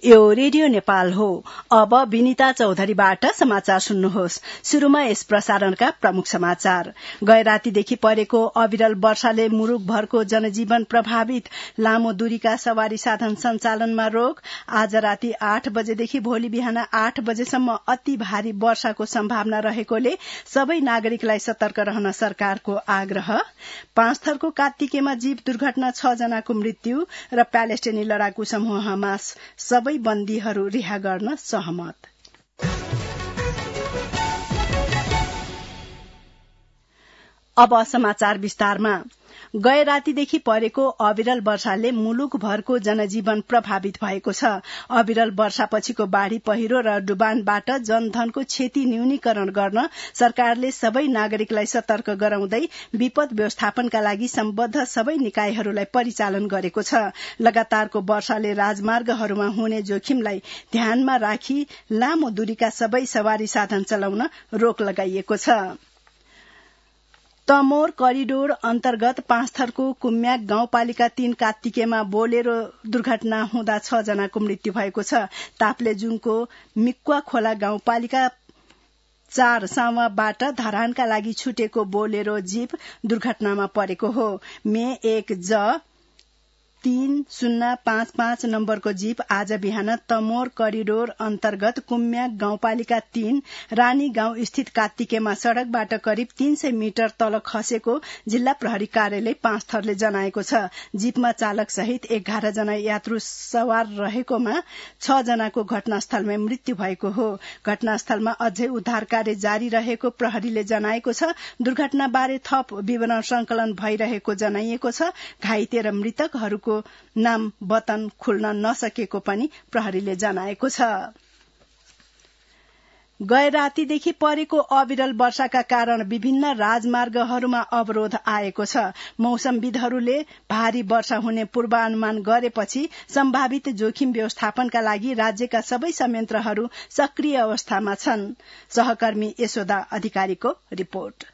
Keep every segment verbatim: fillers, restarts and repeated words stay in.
यो रेडियो नेपाल हो। अब विनिता चौधरीबाट समाचार सुन्नुहोस्। शुरूमा यस प्रसारणका प्रमुख समाचार। गए रातीदेखि परेको अविरल वर्षाले मुलुकभरको जनजीवन प्रभावित, लामो दूरीका सवारी साधन सञ्चालनमा रोक। आज राति आठ बजेदेखि भोलि बिहान आठ बजेसम्म अति भारी वर्षाको सम्भावना रहेकोले सबै नागरिकलाई सतर्क रहन सरकारको आग्रह। पाँच थरको कात्तिकेमा जीव दुर्घटना छ जनाको मृत्यु र प्यालेस्टिनी लडाकू समूह हमास सबै बन्दीहरू रिहा गर्न सहमत। अब समाचार विस्तारमा। गए रातीदेखि परेको अविरल वर्षाले मुलुकभरको जनजीवन प्रभावित भएको छ। अविरल वर्षापछिको बाढ़ी पहिरो र डुबानबाट जनधनको क्षति न्यूनीकरण गर्न सरकारले सबै नागरिकलाई सतर्क गराउँदै विपद व्यवस्थापनका लागि सम्बद्ध सबै निकायहरूलाई परिचालन गरेको छ। लगातारको वर्षाले राजमार्गहरूमा हुने जोखिमलाई ध्यानमा राखी लामो दूरीका सबै सवारी साधन चलाउन रोक लगाइएको छ। तमोर करिडोर अन्तर्गत पाँच थरको कुम्याक गाउँपालिका तीन कात्तिकेमा बोलेरो दुर्घटना हुँदा छ जनाको मृत्यु भएको छ। ताप्लेजुङको मिक्वा खोला गाउँपालिका चार सावाबाट धरानका लागि छुटेको बोलेरो जीप दुर्घटनामा परेको हो। मे एक ज तीन शून्य पाँच पाँच नम्बरको जीप आज बिहान तमोर करिडोर अन्तर्गत कुम्याक गाउँपालिका तीन रानी गाउँ स्थित कात्तिकेमा सड़कबाट करिब तीन सय मिटर तल खसेको जिल्ला प्रहरी कार्यालय पाँच थरले जनाएको छ। जीपमा चालक सहित एघार जना यात्रु सवार रहेकोमा छ जनाको घटनास्थलमै मृत्यु भएको हो। घटनास्थलमा अझै उद्धार कार्य जारी रहेको प्रहरीले जनाएको छ। दुर्घटनाबारे थप विवरण संकलन भइरहेको जनाइएको छ। घाइते र मृतकहरूको नाम बतन खुल्न नसकेको पनि प्रहरीले जनाएको छ। गए रातीदेखि परेको अविरल वर्षाका कारण विभिन्न राजमार्गहरूमा अवरोध आएको छ। मौसमविदहरूले भारी वर्षा हुने पूर्वानुमान गरेपछि सम्भावित जोखिम व्यवस्थापनका लागि राज्यका सबै संयन्त्रहरू सक्रिय अवस्थामा छन्। सहकर्मी यशोदा अधिकारीको रिपोर्ट।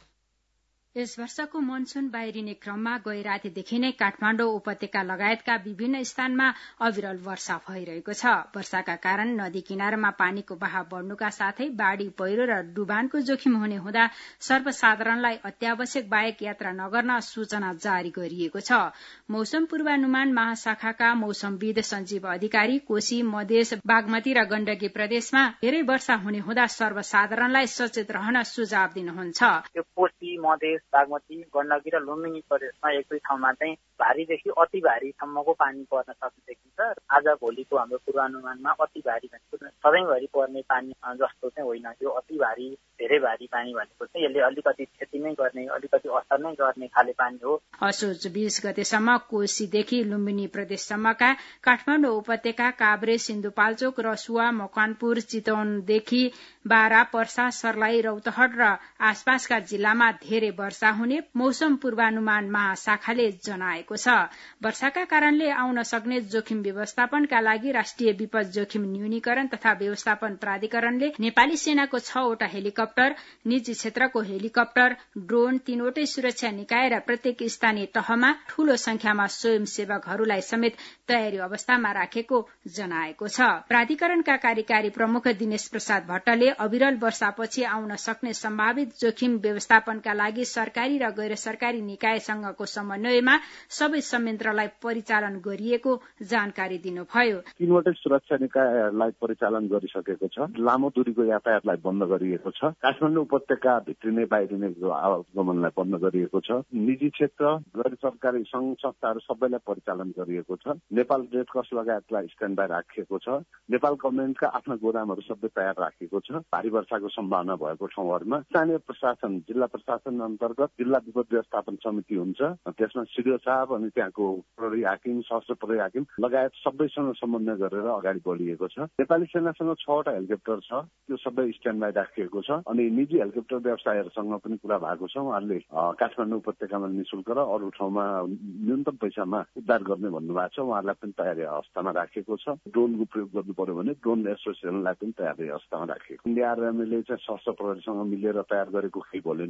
यस वर्षको मनसून बाहिरिने क्रममा गए रातीदेखि नै काठमाडौँ उपत्यका लगायतका विभिन्न स्थानमा अविरल वर्षा भइरहेको छ। वर्षाका कारण नदी किनारमा पानीको बहाव बढ्नुका साथै बाढ़ी पहिरो र डुबानको जोखिम हुने हुँदा सर्वसाधारणलाई अत्यावश्यक बाहेक यात्रा नगर्न सूचना जारी गरिएको छ। मौसम पूर्वानुमान महाशाखाका मौसमविद सञ्जीव अधिकारी कोशी, मधेस, बागमती र गण्डकी प्रदेशमा धेरै वर्षा हुने हुँदा सर्वसाधारणलाई सचेत रहन सुझाव दिनुहुन्छ। कोशी, मधेस, बागमती, गण्डकी र लुम्बिनी प्रदेशमा एक दुई ठाउँमा चाहिँ भारीदेखि अति भारीसम्मको पानी पर्न सक्ने देखिन्छ। आज भोलिको हाम्रो पूर्वानुमानमा अति भारी भनेको सधैँभरि पर्ने पानी जस्तो चाहिँ होइन। यो अति भारी, धेरै भारी पानी भनेको चाहिँ यसले अलिकति क्षति नै गर्ने, अलिकति असर नै गर्ने खाले पानी हो। असोज बीस गतेसम्म कोशीदेखि लुम्बिनी प्रदेशसम्मका काठमाडौँ उपत्यका, काभ्रे, सिन्धुपाल्चोक, रसुवा, मकवानपुर, चितवनदेखि बारा, पर्सा, सर्लाही, रौतहट र आसपासका जिल्लामा धेरै वर्षा हुने मौसम पूर्वानुमान महाशाखाले जनाएको छ। वर्षाका कारणले आउन सक्ने जोखिम व्यवस्थापनका लागि राष्ट्रिय विपद जोखिम न्यूनीकरण तथा व्यवस्थापन प्राधिकरणले नेपाली सेनाको छवटा हेलिकप्टर, निजी क्षेत्रको हेलिकप्टर, ड्रोन, तीनवटै सुरक्षा निकाय र प्रत्येक स्थानीय तहमा ठूलो संख्यामा स्वयंसेवकहरूलाई समेत तयारी अवस्थामा राखेको जनाएको छ। प्राधिकरणका कार्यकारी प्रमुख दिनेश प्रसाद भट्टले अविरल वर्षापछि आउन सक्ने सम्भावित जोखिम व्यवस्थापनका लागि सरकारी र गैर सरकारी निकायसँगको समन्वयमा सबै संयन्त्रलाई परिचालन गरिएको जानकारी दिनुभयो। तीनवटै सुरक्षा निकायहरूलाई परिचालन गरिसकेको छ। लामो दूरीको यातायातलाई बन्द गरिएको छ। काठमाडौँ उपत्यका भित्रिने बाहिरिने आवागमनलाई बन्द गरिएको छ। निजी क्षेत्र, गैर सरकारी संघ संस्थाहरू सबैलाई परिचालन गरिएको छ। नेपाल रेड क्रस लगायतलाई स्ट्यान्ड बाई राखिएको छ। नेपाल गभर्मेन्टका आफ्ना गोदामहरू सबै तयार राखेको छ। भारी वर्षाको सम्भावना भएको ठाउँहरूमा स्थानीय प्रशासन, जिल्ला प्रशासन अन्तर्गत जिल्ला विपद व्यवस्थापन समिति हुन्छ। त्यसमा सिडिओ साहब अनि त्यहाँको प्रहरी हाकिम, सशस्त्र प्रहरी हाकिम लगायत सबैसँग समन्वय गरेर अगाडि बढिएको छ। नेपाली सेनासँग छवटा हेलिकप्टर छ, त्यो सबै स्ट्यान्ड बाई राखिएको छ। अनि निजी हेलिकप्टर व्यवसायहरूसँग पनि कुरा भएको छ। उहाँहरूले काठमाडौँ उपत्यकामा निशुल्क र अरू ठाउँमा न्यूनतम पैसामा उद्धार गर्ने भन्नुभएको छ। उहाँहरूलाई पनि तयारी अवस्थामा राखेको छ। ड्रोनको प्रयोग गर्नु पर्यो भने ड्रोन एसोसिएसनलाई पनि तयारी अवस्थामा राखेको। इन्डिया आर्मीले चाहिँ सशस्त्र प्रहरीसँग मिलेर तयार गरेको केही भोलिन्टियरहरू छ।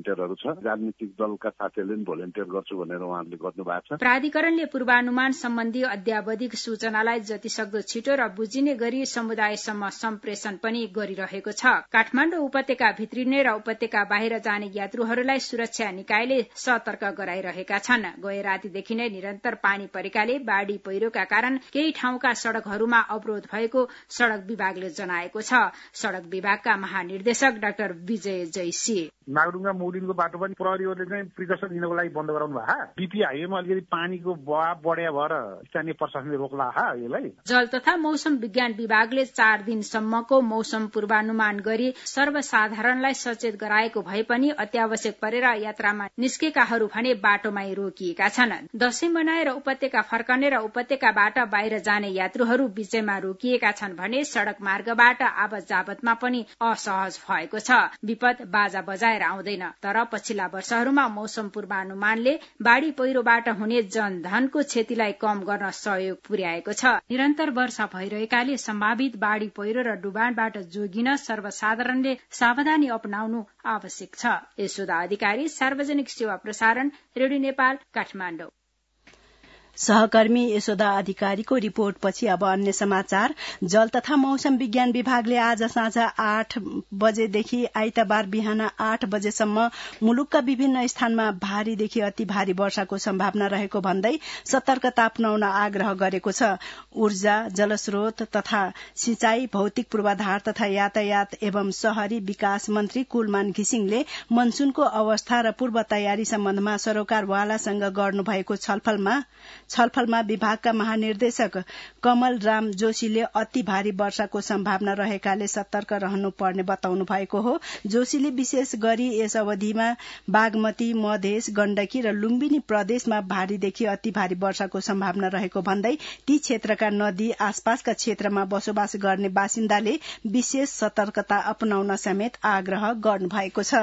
छ। राजनीतिक दलका साथीहरूले पनि भोलिन्टियर गर्छु भनेर उहाँहरूले गर्नु भएको छ। प्राधिकरणले पूर्वानुमान सम्बन्धी अद्यावधिक सूचनालाई जतिसक्दो छिटो र बुझिने गरी समुदायसम्म सम्प्रेषण पनि गरिरहेको छ। काठमाडौँ उपत्यका भित्रिने र उपत्यका बाहिर जाने यात्रुहरूलाई सुरक्षा निकायले सतर्क गराइरहेका छन्। गए रातिदेखि नै निरन्तर पानी परेकाले बाढ़ी पहिरोका कारण केही ठाउँका सड़कहरूमा अवरोध भएको सड़क विभागले जनाएको छ। सड़क विभागका महानिर्देशक डाक्टर विजय जैसी नागडुङ्गा मौलिनको बाटो पनि प्रहरीहरूले चाहिँ प्रिकसन दिनको लागि बन्द गराउनु भएको। बीपी हाइवेमा अलिकति पानीको बहाव बढ्या भएर स्थानीय प्रशासनले रोक्ला यसलाई। जल तथा मौसम विज्ञान विभागले चार दिनसम्मको मौसम पूर्वानुमान गरी सर्वसाधारणलाई सचेत गराएको भए पनि अत्यावश्यक परेर यात्रामा निस्केकाहरू भने बाटोमै रोकिएका छन्। दशैं मनाएर उपत्यका फर्कने र उपत्यकाबाट बाहिर जाने यात्रुहरू बीचैमा रोकिएका छन् भने सड़क मार्गबाट आवत जावतमा पनि असहज भएको छ। विपद बाजा बजाएर आउँदैन, तर पछिल्ला वर्षहरूमा मौसम पूर्वानुमानले बाढ़ी पहिरोबाट हुने जनधनको क्षतिलाई कम गर्न सहयोग पुर्याएको छ। निरन्तर वर्षा भइरहेकाले सम्भावित बाढ़ी पहिरो र डुबानबाट जोगिन सर्वसाधारणले सावधानी अपनाउनु आवश्यक छ। यशोदा अधिकारी, सार्वजनिक सेवा प्रसारण, रेडियो नेपाल, काठमाडौँ। सहकर्मी यशोदा अधिकारीको रिपोर्ट पछि अब अन्य समाचार। जल तथा मौसम विज्ञान विभागले आज साँझ आठ बजेदेखि आइतबार बिहान आठ बजेसम्म मुलुकका विभिन्न स्थानमा भारीदेखि अति भारी वर्षाको सम्भावना रहेको भन्दै सतर्कता अपनाउन आग्रह गरेको छ। ऊर्जा, जलस्रोत तथा सिंचाई, भौतिक पूर्वाधार तथा यातायात एवं शहरी विकास मन्त्री कुलमान घिसिङले मनसूनको अवस्था र पूर्व तयारी सम्बन्धमा सरोकारवालासँग गर्नुभएको छलफलमा छलफलमा विभागका महानिर्देशक कमल राम जोशीले अति भारी वर्षाको सम्भावना रहेकाले सतर्क रहनुपर्ने बताउनु भएको हो। जोशीले विशेष गरी यस अवधिमा बागमती, मधेस, गण्डकी र लुम्बिनी प्रदेशमा भारीदेखि अति भारी वर्षाको सम्भावना रहेको भन्दै ती क्षेत्रका नदी आसपासका क्षेत्रमा बसोबास गर्ने बासिन्दाले विशेष सतर्कता अपनाउन समेत आग्रह गर्नुभएको छ।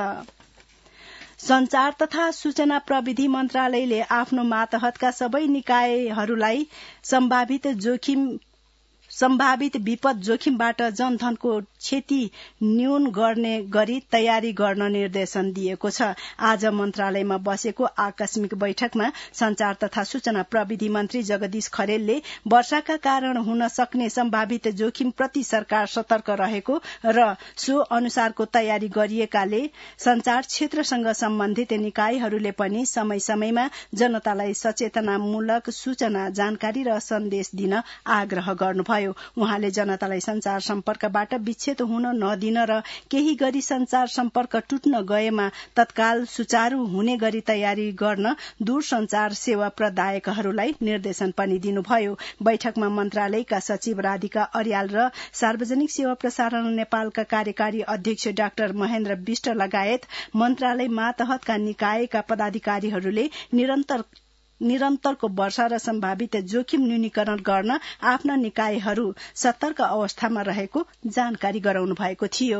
संचार तथा सूचना प्रविधि मन्त्रालयले आफ्नो मातहतका सबै निकायहरूलाई सम्भावित जोखिम सम्भावित विपद जोखिमबाट जनधनको क्षति न्यून गर्ने गरी तयारी गर्न निर्देशन दिएको छ। आज मन्त्रालयमा बसेको आकस्मिक बैठकमा संचार तथा सूचना प्रविधि मन्त्री जगदीश खरेलले वर्षाका कारण हुन सक्ने सम्भावित जोखिमप्रति सरकार सतर्क रहेको र सो अनुसारको तयारी गरिएकाले संचार क्षेत्रसँग सम्बन्धित निकायहरूले पनि समय समयमा जनतालाई सचेतनामूलक सूचना, जानकारी र सन्देश दिन आग्रह गर्नुभयो। उहाँले जनतालाई संचार सम्पर्कबाट विच्छेद हुन नदिन र केही गरी संचार सम्पर्क टुट्न गएमा तत्काल सुचारू हुने गरी तयारी गर्न दूरसंचार सेवा प्रदायकहरूलाई निर्देशन पनि दिनुभयो। बैठकमा मन्त्रालयका सचिव राधिका अर्याल र सार्वजनिक सेवा प्रसारण नेपालका कार्यकारी अध्यक्ष डाक्टर महेन्द्र विष्ट लगायत मन्त्रालय मातहतका निकायका पदाधिकारीहरूले निरन्तर निरन्तरको वर्षा र सम्भावित जोखिम न्यूनीकरण गर्न आफ्ना निकायहरू सतर्क अवस्थामा रहेको जानकारी गराउनु भएको थियो।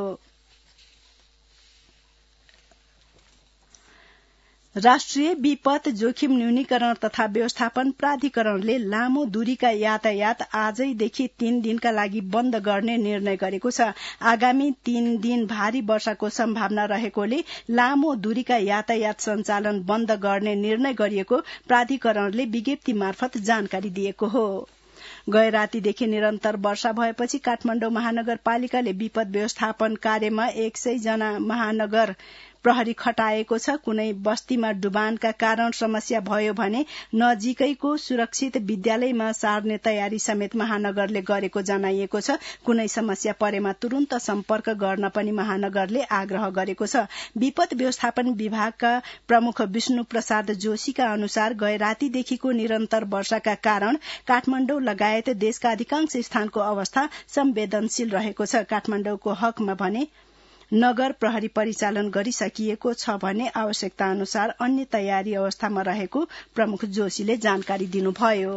राष्ट्रिय विपद जोखिम न्यूनीकरण तथा व्यवस्थापन प्राधिकरणले लामो दूरीका यातायात आजैदेखि तीन दिनका लागि बन्द गर्ने निर्णय गरेको छ। आगामी तीन दिन भारी वर्षाको सम्भावना रहेकोले लामो दूरीका यातायात सञ्चालन बन्द गर्ने निर्णय गरिएको प्राधिकरणले विज्ञप्ति मार्फत जानकारी दिएको हो। गए रातीदेखि निरन्तर वर्षा भएपछि काठमाडौँ महानगरपालिकाले विपद व्यवस्थापन कार्यमा एक सय जना महानगर प्रहरी खटाएको छ। कुनै बस्तीमा डुबानका कारण समस्या भयो भने नजिकैको सुरक्षित विद्यालयमा सार्ने तयारी समेत महानगरले गरेको जनाइएको छ। कुनै समस्या परेमा तुरन्त सम्पर्क गर्न पनि महानगरले आग्रह गरेको छ। विपद व्यवस्थापन विभागका प्रमुख विष्णु प्रसाद जोशीका अनुसार गए रातीदेखिको निरन्तर वर्षाका कारण काठमाडौँ लगायत देशका अधिकांश स्थानको अवस्था संवेदनशील रहेको छ। काठमाडौँको हकमा भने नगर प्रहरी परिचालन गरिसकिएको छ भने आवश्यकता अनुसार अन्य तयारी अवस्थामा रहेको प्रमुख जोशीले जानकारी दिनुभयो।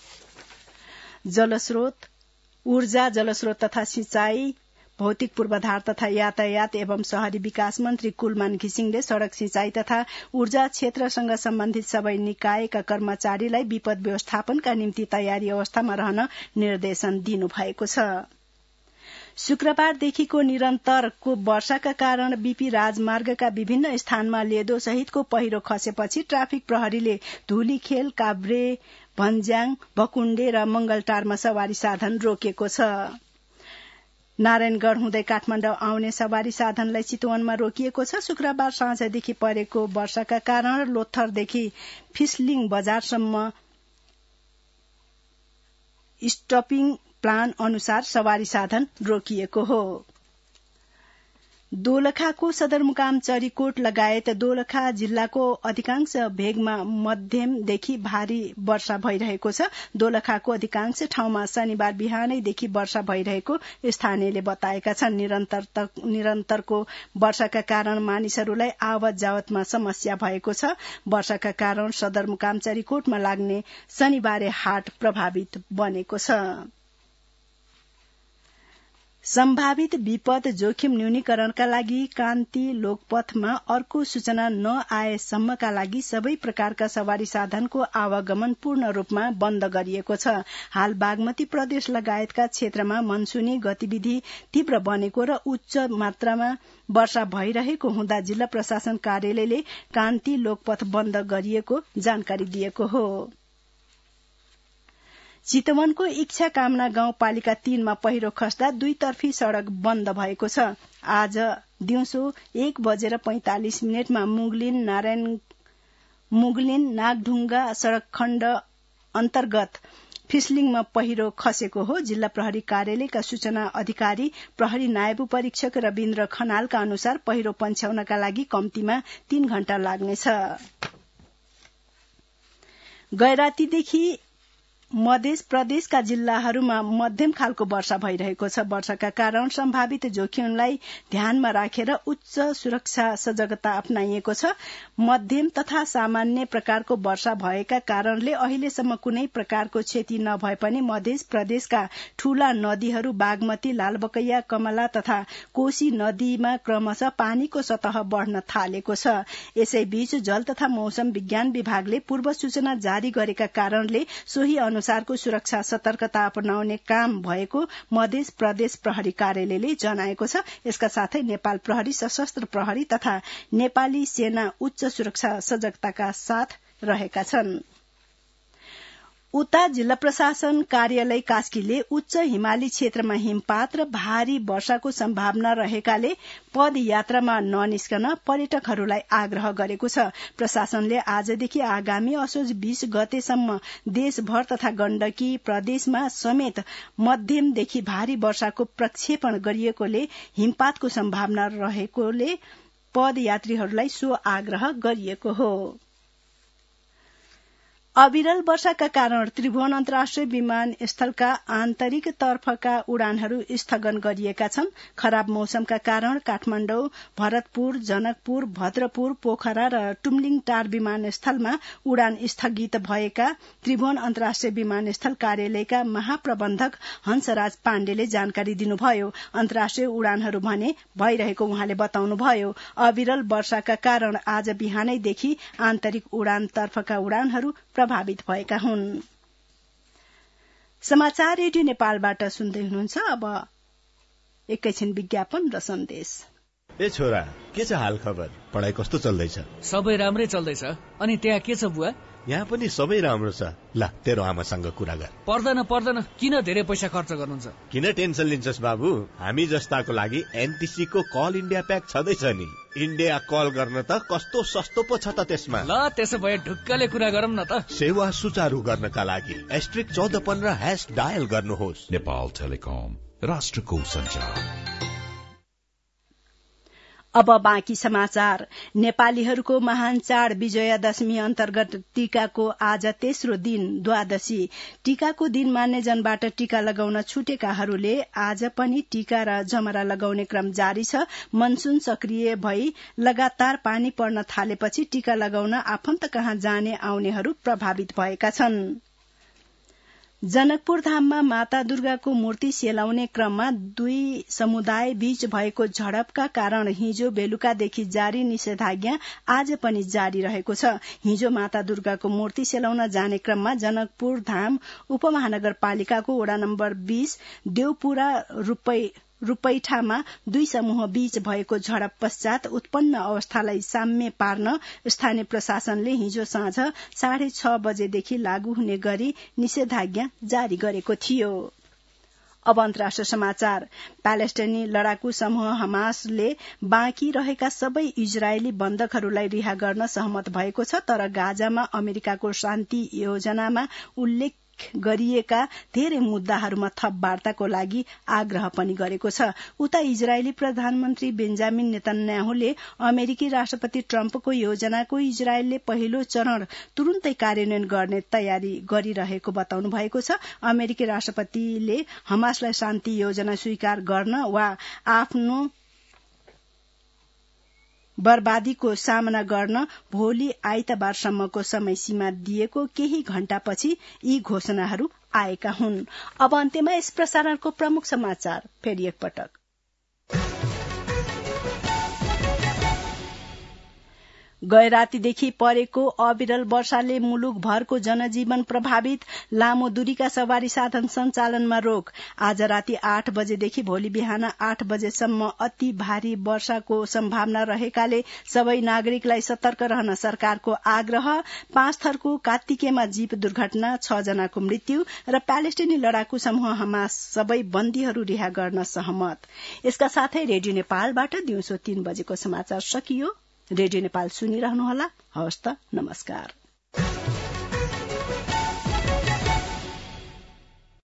जलस्रोत, ऊर्जा, जलस्रोत तथा सिंचाई, भौतिक पूर्वाधार तथा यातायात एवं शहरी विकास मन्त्री कुलमान घिसिङले सड़क, सिंचाई तथा ऊर्जा क्षेत्रसँग सम्बन्धित सबै निकायका कर्मचारीलाई विपद व्यवस्थापनका निम्ति तयारी अवस्थामा रहन निर्देशन दिनुभएको छ। शुक्रबारदेखिको निरन्तरको वर्षाका कारण बीपी राजमार्गका विभिन्न स्थानमा लेदो सहितको पहिरो खसेपछि ट्राफिक प्रहरीले धुलीखेल, काभ्रे, भन्ज्याङ, भकुण्डे र मंगलटारमा सवारी साधन रोकेको छ। नारायणगढ़ हुँदै काठमाडौँ आउने सवारी साधनलाई चितवनमा रोकिएको छ। शुक्रबार साँझदेखि परेको वर्षाका कारण लोथरदेखि फिसलिङ बजारसम्म स्टपिङ प्लान अनुसार सवारी साधन रोकिएको हो। दोलखाको सदरमुकाम चरीकोट लगायत दोलखा जिल्लाको अधिकांश भेगमा मध्यमदेखि भारी वर्षा भइरहेको छ। दोलखाको अधिकांश ठाउँमा शनिबार बिहानैदेखि वर्षा भइरहेको स्थानीयले बताएका छन्। निरन्तर निरन्तरको वर्षाका कारण मानिसहरूलाई आवत जावतमा समस्या भएको छ। वर्षाका कारण सदरमुकाम चरीकोटमा लाग्ने शनिबारे हाट प्रभावित बनेको छ। सम्भावित विपद जोखिम न्यूनीकरणका लागि कान्ति लोकपथमा अर्को सूचना नआएसम्मका लागि सबै प्रकारका सवारी साधनको आवागमन पूर्ण रूपमा बन्द गरिएको छ। हाल बागमती प्रदेश लगायतका क्षेत्रमा मनसूनी गतिविधि तीव्र बनेको र उच्च मात्रामा वर्षा भइरहेको हुँदा जिल्ला प्रशासन कार्यालयले कान्ति लोकपथ बन्द गरिएको जानकारी दिएको हो। चितवनको इच्छा कामना गाउँपालिका तीनमा पहिरो खस्दा दुईतर्फी सड़क बन्द भएको छ। आज दिउँसो एक बजेर पैंतालिस मिनटमा मुगलिन नारायण मुगलिन नागढुङ्गा सड़क खण्ड अन्तर्गत फिसलिङमा पहिरो खसेको हो। जिल्ला प्रहरी कार्यालयका सूचना अधिकारी प्रहरी नायब परीक्षक रविन्द्र खनालका अनुसार पहिरो पन्छ्याउनका लागि कम्तीमा तीन घण्टा लाग्नेछ। गैरातीदेखि मध्य प्रदेशका जिल्लाहरूमा मध्यम खालको वर्षा भइरहेको छ। वर्षाका कारण सम्भावित जोखिमलाई ध्यानमा राखेर उच्च सुरक्षा सजगता अपनाइएको छ। मध्यम तथा सामान्य प्रकारको वर्षा भएका कारणले अहिलेसम्म कुनै प्रकारको क्षति नभए पनि मध्य प्रदेशका ठूला नदीहरू बागमती, लालबकैया, कमला तथा कोशी नदीमा क्रमशः पानीको सतह बढ़न थालेको छ। यसैबीच जल तथा मौसम विज्ञान विभागले पूर्व सूचना जारी गरेका कारणले सोही अनुसारको सुरक्षा सतर्कता अपनाउने काम भएको मध्य प्रदेश प्रहरी कार्यालयले जनाएको छ। यसका साथै नेपाल प्रहरी, सशस्त्र प्रहरी तथा नेपाली सेना उच्च सुरक्षा सजगताका साथ रहेका छन्। उता जिल्ला प्रशासन कार्यालय कास्कीले उच्च हिमाली क्षेत्रमा हिमपात र भारी वर्षाको सम्भावना रहेकाले पदयात्रामा ननिस्कन पर्यटकहरूलाई आग्रह गरेको छ। प्रशासनले आजदेखि आगामी असोज बीस गतेसम्म देशभर तथा गण्डकी प्रदेशमा समेत मध्यमदेखि भारी वर्षाको प्रक्षेपण गरिएकोले हिमपातको सम्भावना रहेकोले पदयात्रीहरूलाई सो आग्रह गरिएको हो। अविरल वर्षाका कारण त्रिभुवन अन्तर्राष्ट्रिय विमानस्थलका आन्तरिक तर्फका उडानहरू स्थगन गरिएका छन्। खराब मौसमका कारण काठमाडौँ, भरतपुर, जनकपुर, भद्रपुर, पोखरा र टुमलिङ टार विमानस्थलमा उडान स्थगित भएका त्रिभुवन अन्तर्राष्ट्रिय विमानस्थल कार्यालयका महाप्रबन्धक हंसराज पाण्डेले जानकारी दिनुभयो। अन्तर्राष्ट्रिय उडानहरू भने भइरहेको उहाँले बताउनुभयो। अविरल वर्षाका कारण आज बिहानैदेखि आन्तरिक उडान तर्फका उडानहरू प्रभावित भएका हुन्। समाचार रेडियो नेपालबाट सुन्दै हुनुहुन्छ। अब एकैछिन विज्ञापन र सन्देश। ए छोरा, के छ हाल खबर? पढाइ कस्तो चल्दैछ? सबै राम्रै चल्दैछ। अनि त्यहाँ के छ बुवा? यहाँ पनि सबै राम्रो छ। ल, तेरो आमासँग कुरा गर। पर्दैन पर्दैन, किन धेरै पैसा खर्च गर्नुहुन्छ? किन टेन्सन लिन्छस् बाबु? हामी जस्ताको लागि एनटीसी को कल इन्डिया प्याक छँदैछ नि। इन्डिया कल गर्न त कस्तो सस्तो पो छ त त्यसमा। ल, त्यसो भए ढुक्कले कुरा गरौँ न त। सेवा सुचारू गर्नका लागि एस्ट्रिक चौध पन्ध्र ह्याश डायल गर्नुहोस्। नेपाल टेलिकम, राष्ट्रको सञ्चार। अब बाँकी समाचार। नेपालीहरूको महान चाड विजयादशमी अन्तर्गत टीकाको आज तेस्रो दिन द्वादशी। टीकाको दिन मान्यजनबाट टीका लगाउन छुटेकाहरूले आज पनि टीका र जमरा लगाउने क्रम जारी छ। मनसून सक्रिय भई लगातार पानी पर्न थालेपछि टीका लगाउन आफन्त कहाँ जाने आउनेहरू प्रभावित भएका छन्। जनकपुर धाममा माता दुर्गाको मूर्ति सेलाउने क्रममा दुई समुदाय बीच भएको झडपका कारण हिजो बेलुकादेखि जारी निषेधाज्ञा आज पनि जारी रहेको छ। हिजो माता दुर्गाको मूर्ति सेलाउन जाने क्रममा जनकपुर धाम उपमहानगरपालिकाको वडा नम्बर बीस देवपुरा रूपै रूपैठामा दुई समूह बीच भएको झडप पश्चात उत्पन्न अवस्थालाई साम्य पार्न स्थानीय प्रशासनले हिजो साँझ साढे छ बजेदेखि लागू हुने गरी निषेधाज्ञा जारी गरेको थियो। अब अन्तर्राष्ट्रिय समाचार। प्यालेस्टाइनी लडाकू समूह हमासले बाँकी रहेका सबै इजरायली बन्धकहरूलाई रिहा गर्न सहमत भएको छ, तर गाजामा अमेरिकाको शान्ति योजनामा उल्लेख गरिएका धेरै मुद्दाहरूमा थप वार्ताको लागि आग्रह पनि गरेको छ। उता इजरायली प्रधानमन्त्री बेन्जामिन नेतन्याहुले अमेरिकी राष्ट्रपति ट्रम्पको योजनाको इजरायलले पहिलो चरण तुरून्तै कार्यान्वयन गर्ने तयारी गरिरहेको बताउनु भएको छ। अमेरिकी राष्ट्रपतिले हमासलाई शान्ति योजना स्वीकार गर्न वा आफ्नो बर्बादीको सामना गर्न भोलि आइतबारसम्मको समय सीमा दिएको केही घण्टापछि यी घोषणाहरू आएका हुन्। अब अन्त्यमा यस प्रसारणको प्रमुख समाचार फेरि एकपटक। गए रातीदेखि परेको अविरल वर्षाले मुलुकभरको जनजीवन प्रभावित, लामो दूरीका सवारी साधन सञ्चालनमा रोक। आज राति आठ बजेदेखि भोलि बिहान आठ बजेसम्म अति भारी वर्षाको सम्भावना रहेकाले सबै नागरिकलाई सतर्क रहन सरकारको आग्रह। पाँच थरको कात्तिकेमा जीप दुर्घटना, छ जनाको मृत्यु र प्यालेस्टाइनी लडाकू समूह हमास सबै बन्दीहरू रिहा गर्न सहमत। यसका साथै रेडियो नेपालबाट दिउँसो तीन बजेको समाचार सकियो। रेडियो नेपाल सुनिरहनुहोला। हवस् त, नमस्कार।